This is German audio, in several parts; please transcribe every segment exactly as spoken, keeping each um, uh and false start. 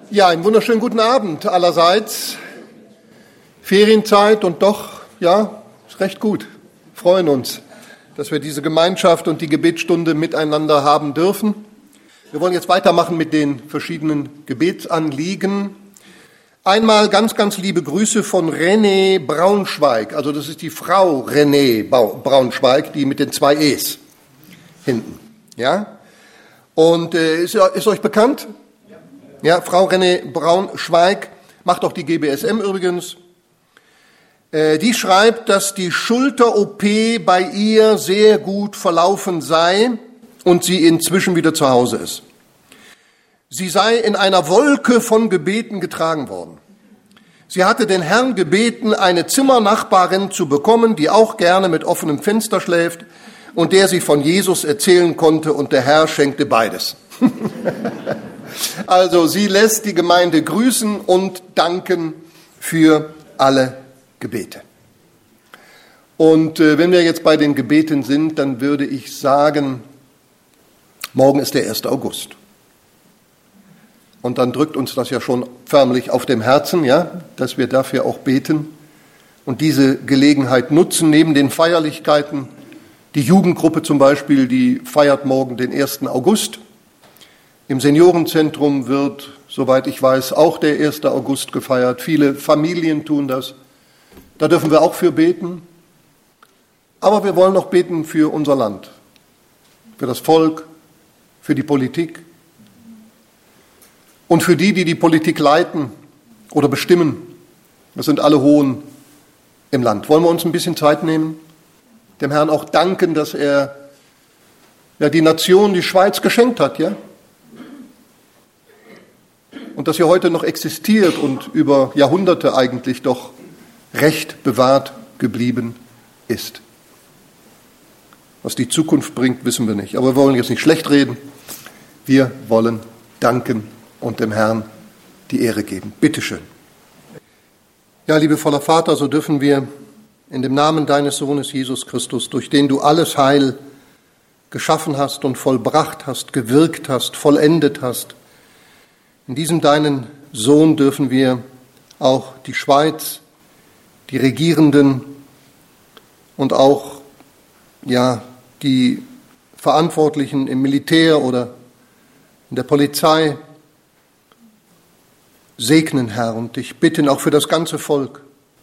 Ja, einen wunderschönen guten Abend allerseits. Ferienzeit und doch, ja, ist recht gut. Wir freuen uns, dass wir diese Gemeinschaft und die Gebetsstunde miteinander haben dürfen. Wir wollen jetzt weitermachen mit den verschiedenen Gebetsanliegen. Einmal ganz, ganz liebe Grüße von René Braunschweig. Also das ist die Frau René Braunschweig, die mit den zwei E's hinten. Ja? Und äh, ist, ist euch bekannt? Ja, Frau René Braunschweig macht auch die G B S M übrigens. Äh, die schreibt, dass die Schulter-O P bei ihr sehr gut verlaufen sei und sie inzwischen wieder zu Hause ist. Sie sei in einer Wolke von Gebeten getragen worden. Sie hatte den Herrn gebeten, eine Zimmernachbarin zu bekommen, die auch gerne mit offenem Fenster schläft und der sie von Jesus erzählen konnte, und der Herr schenkte beides. Also sie lässt die Gemeinde grüßen und danken für alle Gebete. Und äh, wenn wir jetzt bei den Gebeten sind, dann würde ich sagen, morgen ist der erste August. Und dann drückt uns das ja schon förmlich auf dem Herzen, ja, dass wir dafür auch beten und diese Gelegenheit nutzen, neben den Feierlichkeiten. Die Jugendgruppe zum Beispiel, die feiert morgen den ersten August. Im Seniorenzentrum wird, soweit ich weiß, auch der erste August gefeiert. Viele Familien tun das. Da dürfen wir auch für beten. Aber wir wollen auch beten für unser Land, für das Volk, für die Politik und für die, die die Politik leiten oder bestimmen. Das sind alle Hohen im Land. Wollen wir uns ein bisschen Zeit nehmen, dem Herrn auch danken, dass er ja die Nation, die Schweiz, geschenkt hat, ja? Und dass sie heute noch existiert und über Jahrhunderte eigentlich doch recht bewahrt geblieben ist. Was die Zukunft bringt, wissen wir nicht. Aber wir wollen jetzt nicht schlecht reden. Wir wollen danken und dem Herrn die Ehre geben. Bitte schön. Ja, liebevoller Vater, so dürfen wir in dem Namen deines Sohnes Jesus Christus, durch den du alles Heil geschaffen hast und vollbracht hast, gewirkt hast, vollendet hast, in diesem deinen Sohn dürfen wir auch die Schweiz, die Regierenden und auch ja, die Verantwortlichen im Militär oder in der Polizei segnen, Herr, und dich bitten auch für das ganze Volk.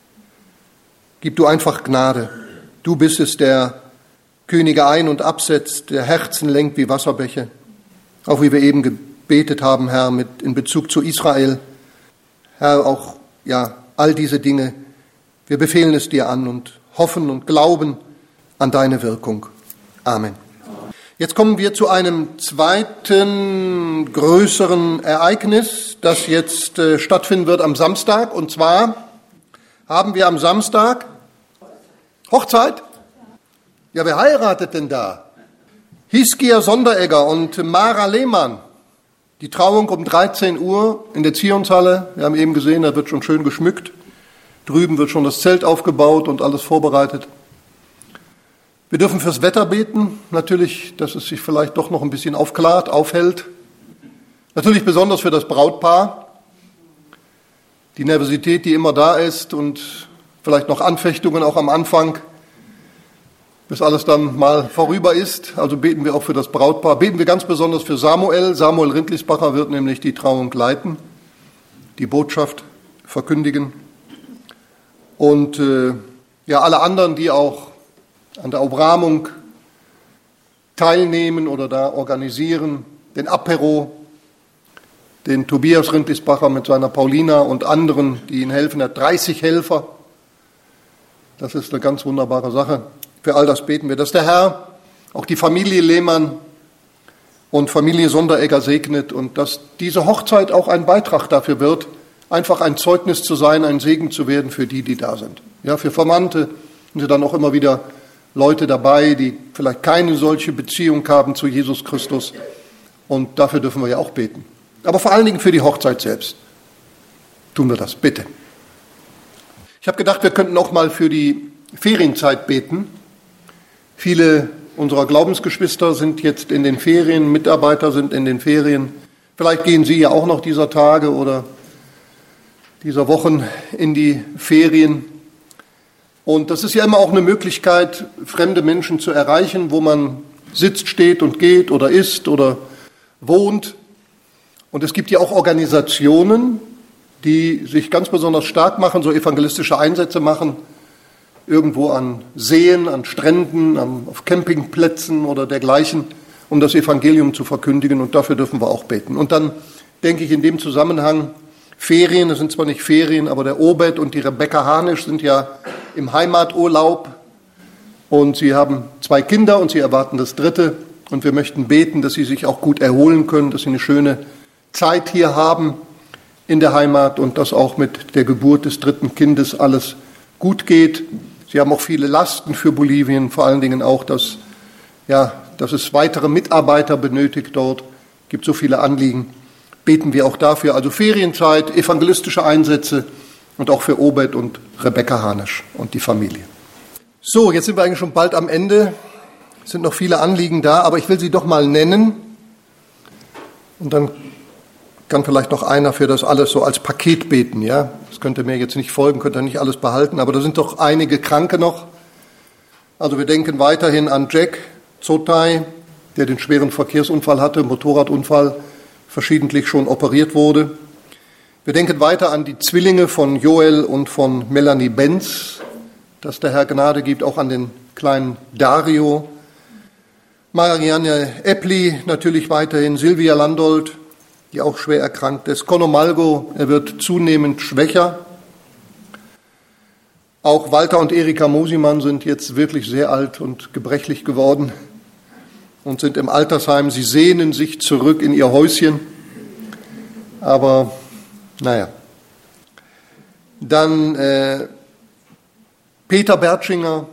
Gib du einfach Gnade. Du bist es, der Könige ein- und absetzt, der Herzen lenkt wie Wasserbäche, auch wie wir eben gebetet haben, Herr, mit in Bezug zu Israel. Herr, auch ja, all diese Dinge, wir befehlen es dir an und hoffen und glauben an deine Wirkung. Amen. Jetzt kommen wir zu einem zweiten größeren Ereignis, das jetzt äh, stattfinden wird am Samstag. Und zwar haben wir am Samstag Hochzeit. Ja, wer heiratet denn da? Hiskia Sonderegger und Mara Lehmann. Die Trauung um dreizehn Uhr in der Zionshalle. Wir haben eben gesehen, da wird schon schön geschmückt. Drüben wird schon das Zelt aufgebaut und alles vorbereitet. Wir dürfen fürs Wetter beten, natürlich, dass es sich vielleicht doch noch ein bisschen aufklart, aufhält. Natürlich besonders für das Brautpaar. Die Nervosität, die immer da ist und vielleicht noch Anfechtungen auch am Anfang, bis alles dann mal vorüber ist. Also beten wir auch für das Brautpaar. Beten wir ganz besonders für Samuel. Samuel Rindlisbacher wird nämlich die Trauung leiten, die Botschaft verkündigen. Und äh, ja, alle anderen, die auch an der Obramung teilnehmen oder da organisieren, den Apero, den Tobias Rindlisbacher mit seiner Paulina und anderen, die ihnen helfen. Er hat dreißig Helfer. Das ist eine ganz wunderbare Sache. Für all das beten wir, dass der Herr auch die Familie Lehmann und Familie Sonderegger segnet und dass diese Hochzeit auch ein Beitrag dafür wird, einfach ein Zeugnis zu sein, ein Segen zu werden für die, die da sind. Ja, für Verwandte sind dann auch immer wieder Leute dabei, die vielleicht keine solche Beziehung haben zu Jesus Christus. Und dafür dürfen wir ja auch beten. Aber vor allen Dingen für die Hochzeit selbst tun wir das, bitte. Ich habe gedacht, wir könnten auch mal für die Ferienzeit beten. Viele unserer Glaubensgeschwister sind jetzt in den Ferien, Mitarbeiter sind in den Ferien. Vielleicht gehen Sie ja auch noch dieser Tage oder dieser Wochen in die Ferien. Und das ist ja immer auch eine Möglichkeit, fremde Menschen zu erreichen, wo man sitzt, steht und geht oder isst oder wohnt. Und es gibt ja auch Organisationen, die sich ganz besonders stark machen, so evangelistische Einsätze machen, irgendwo an Seen, an Stränden, an, auf Campingplätzen oder dergleichen, um das Evangelium zu verkündigen. Und dafür dürfen wir auch beten. Und dann denke ich in dem Zusammenhang, Ferien, das sind zwar nicht Ferien, aber der Obed und die Rebecca Hanisch sind ja im Heimaturlaub und sie haben zwei Kinder und sie erwarten das dritte. Und wir möchten beten, dass sie sich auch gut erholen können, dass sie eine schöne Zeit hier haben in der Heimat und dass auch mit der Geburt des dritten Kindes alles gut geht. Sie haben auch viele Lasten für Bolivien, vor allen Dingen auch, dass, ja, dass es weitere Mitarbeiter benötigt dort. Es gibt so viele Anliegen. Beten wir auch dafür. Also Ferienzeit, evangelistische Einsätze und auch für Obed und Rebecca Hanisch und die Familie. So, jetzt sind wir eigentlich schon bald am Ende. Es sind noch viele Anliegen da, aber ich will sie doch mal nennen. Und dann kann vielleicht noch einer für das alles so als Paket beten, ja. Das könnt ihr mir jetzt nicht folgen, könnt ihr nicht alles behalten, aber da sind doch einige Kranke noch. Also wir denken weiterhin an Jack Zotai, der den schweren Verkehrsunfall hatte, Motorradunfall, verschiedentlich schon operiert wurde. Wir denken weiter an die Zwillinge von Joel und von Melanie Benz, dass der Herr Gnade gibt, auch an den kleinen Dario. Marianne Eppli natürlich weiterhin, Silvia Landolt, die auch schwer erkrankt ist. Conno Malgo, er wird zunehmend schwächer. Auch Walter und Erika Mosimann sind jetzt wirklich sehr alt und gebrechlich geworden und sind im Altersheim. Sie sehnen sich zurück in ihr Häuschen. Aber, naja. Dann äh, Peter Bertschinger,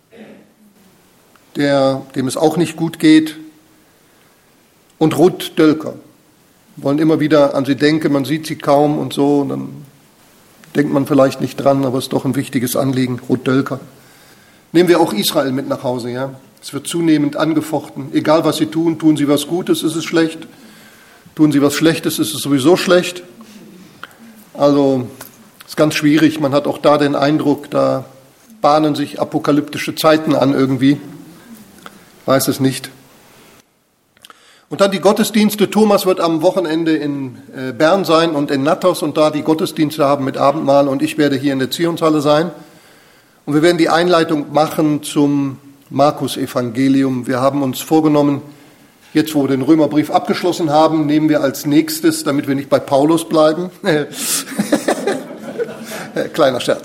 der, dem es auch nicht gut geht. Und Ruth Dölker. Wir wollen immer wieder an sie denken, man sieht sie kaum und so. Und dann denkt man vielleicht nicht dran, aber es ist doch ein wichtiges Anliegen. Ruth Dölker. Nehmen wir auch Israel mit nach Hause, ja. Es wird zunehmend angefochten. Egal, was sie tun, tun sie was Gutes, ist es schlecht. Tun sie was Schlechtes, ist es sowieso schlecht. Also, es ist ganz schwierig. Man hat auch da den Eindruck, da bahnen sich apokalyptische Zeiten an irgendwie. Ich weiß es nicht. Und dann die Gottesdienste. Thomas wird am Wochenende in Bern sein und in Natters und da die Gottesdienste haben mit Abendmahl und ich werde hier in der Zionshalle sein. Und wir werden die Einleitung machen zum Markus-Evangelium. Wir haben uns vorgenommen, jetzt wo wir den Römerbrief abgeschlossen haben, nehmen wir als nächstes, damit wir nicht bei Paulus bleiben, kleiner Scherz,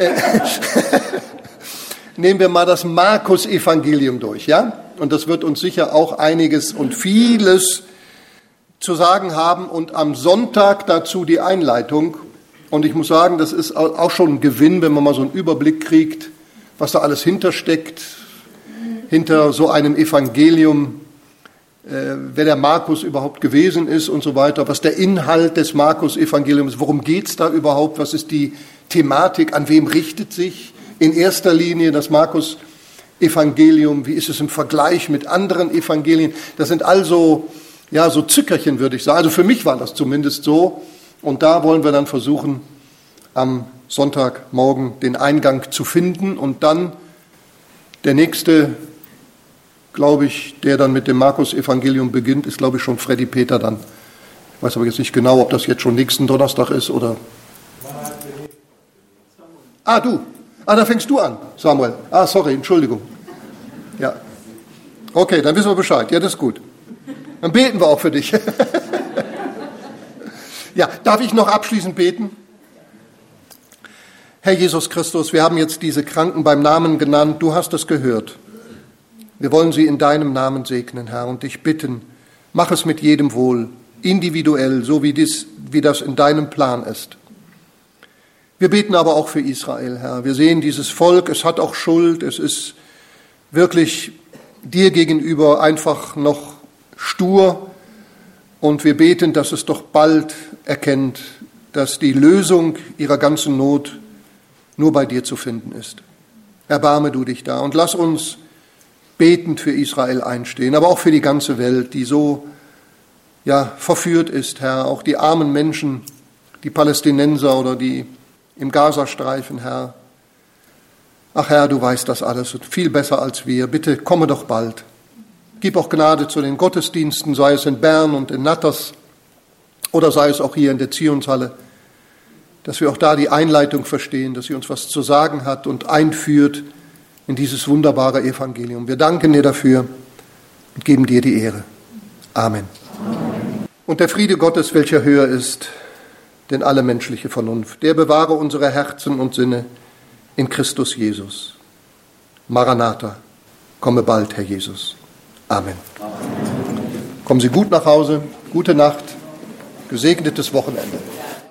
nehmen wir mal das Markus-Evangelium durch, ja? Und das wird uns sicher auch einiges und vieles zu sagen haben und am Sonntag dazu die Einleitung. Und ich muss sagen, das ist auch schon ein Gewinn, wenn man mal so einen Überblick kriegt, was da alles hintersteckt, hinter so einem Evangelium, äh, wer der Markus überhaupt gewesen ist und so weiter, was der Inhalt des Markus-Evangeliums ist, worum geht es da überhaupt, was ist die Thematik, an wem richtet sich in erster Linie das Markus-Evangelium, wie ist es im Vergleich mit anderen Evangelien. Das sind also ja, so Zückerchen, würde ich sagen. Also für mich war das zumindest so. Und da wollen wir dann versuchen, am Sonntagmorgen den Eingang zu finden. Und dann der nächste, glaube ich, der dann mit dem Markus-Evangelium beginnt, ist, glaube ich, schon Freddy Peter dann. Ich weiß aber jetzt nicht genau, ob das jetzt schon nächsten Donnerstag ist oder... Ah, du. Ah, da fängst du an, Samuel. Ah, sorry, Entschuldigung. Ja. Okay, dann wissen wir Bescheid. Ja, das ist gut. Dann beten wir auch für dich. Ja, darf ich noch abschließend beten? Herr Jesus Christus, wir haben jetzt diese Kranken beim Namen genannt. Du hast es gehört. Wir wollen sie in deinem Namen segnen, Herr, und dich bitten, mach es mit jedem wohl, individuell, so wie, dies, wie das in deinem Plan ist. Wir beten aber auch für Israel, Herr. Wir sehen dieses Volk, es hat auch Schuld, es ist wirklich dir gegenüber einfach noch stur. Und wir beten, dass es doch bald erkennt, dass die Lösung ihrer ganzen Not nur bei dir zu finden ist. Erbarme du dich da und lass uns betend für Israel einstehen, aber auch für die ganze Welt, die so ja, verführt ist, Herr, auch die armen Menschen, die Palästinenser oder die im Gazastreifen, Herr. Ach Herr, du weißt das alles und viel besser als wir. Bitte komme doch bald. Gib auch Gnade zu den Gottesdiensten, sei es in Bern und in Natters oder sei es auch hier in der Zionshalle, dass wir auch da die Einleitung verstehen, dass sie uns was zu sagen hat und einführt in dieses wunderbare Evangelium. Wir danken dir dafür und geben dir die Ehre. Amen. Amen. Und der Friede Gottes, welcher höher ist denn alle menschliche Vernunft, der bewahre unsere Herzen und Sinne in Christus Jesus. Maranatha, komme bald, Herr Jesus. Amen. Amen. Kommen Sie gut nach Hause, gute Nacht, gesegnetes Wochenende.